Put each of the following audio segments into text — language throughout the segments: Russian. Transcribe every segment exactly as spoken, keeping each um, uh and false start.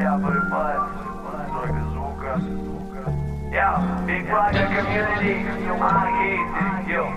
Я вырубаю столько звука. Я Big Brother Community, Marquis, yo.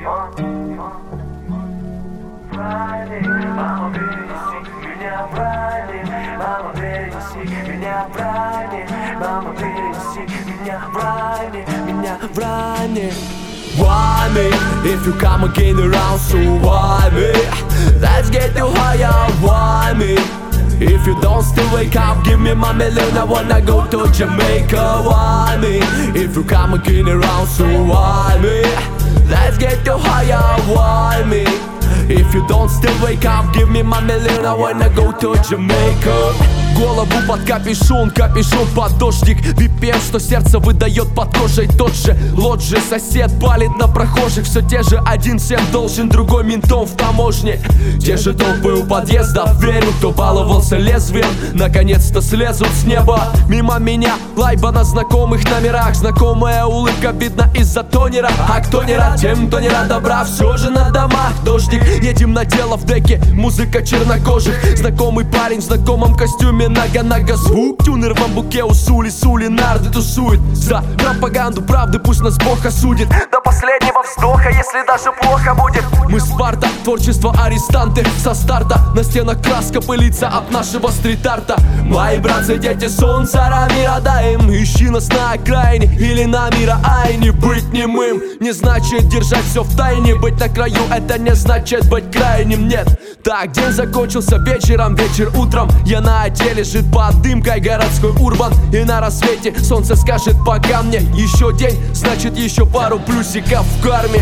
Friday, мама, перенеси меня Friday, мама, перенеси меня Friday, мама, перенеси меня Friday, меня Friday. Why me? If you come again around, so why me? Let's get you higher, why me? If you don't still wake up, give me my million, I wanna go to Jamaica, why me? If you come again around, so why me? Let's get you higher, why me? If you don't still wake up, give me my million, I wanna go to Jamaica. Голову под капюшон, капюшон под дождик. ви пи эм, что сердце выдает под кожей. Тот же лоджи, сосед палит на прохожих. Все те же, один всем должен, другой ментом в таможне. Те же толпы у подъезда, верю, кто баловался лезвием, наконец-то слезут с неба. Мимо меня лайба на знакомых номерах. Знакомая улыбка видна из-за тонера. А кто не рад тем, кто не рад добра, все же на домах дождик. Едем на дело в деке, музыка чернокожих. Знакомый парень в знакомом костюме, нога-нога звук. Тюнер в бамбуке у Сули, Сули нарды тусует. За пропаганду правды пусть нас Бог осудит до последнего вздоха, если даже плохо будет. Мы Спарта, творчество арестанты со старта. На стенах краска пылится от нашего стрит-арта. Мои братцы, дети солнца, Рамира, дай им. Ищи нас на окраине или на мира айне. Быть немым не значит держать все в тайне. Быть на краю это не значит быть крайним, нет. Так, день закончился вечером, вечер утром. Я на отделе, лежит под дымкой городской урбан. И на рассвете солнце скажет пока мне. Еще день, значит еще пару плюсиков в карме.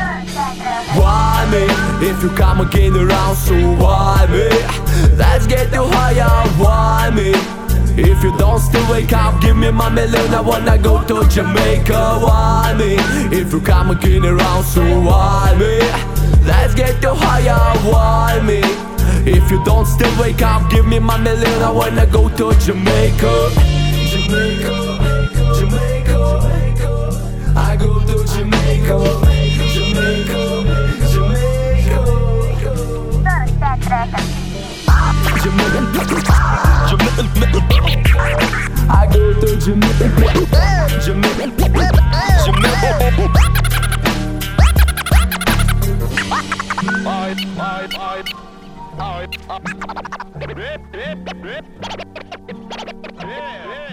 Why me? If you come again around, so why me? Let's get you higher, why me? If you don't still wake up, give me my million, I wanna go to Jamaica, why me? If you come again around, so why me? Let's get you higher, why me? If you don't still wake up, give me my million, I wanna go to Jamaica. Jamaica, Jamaica, I go to Jamaica. Jamaica, Jamaica, I go to Jamaica. Jamaica, Jamaica. I, I, I, I, I.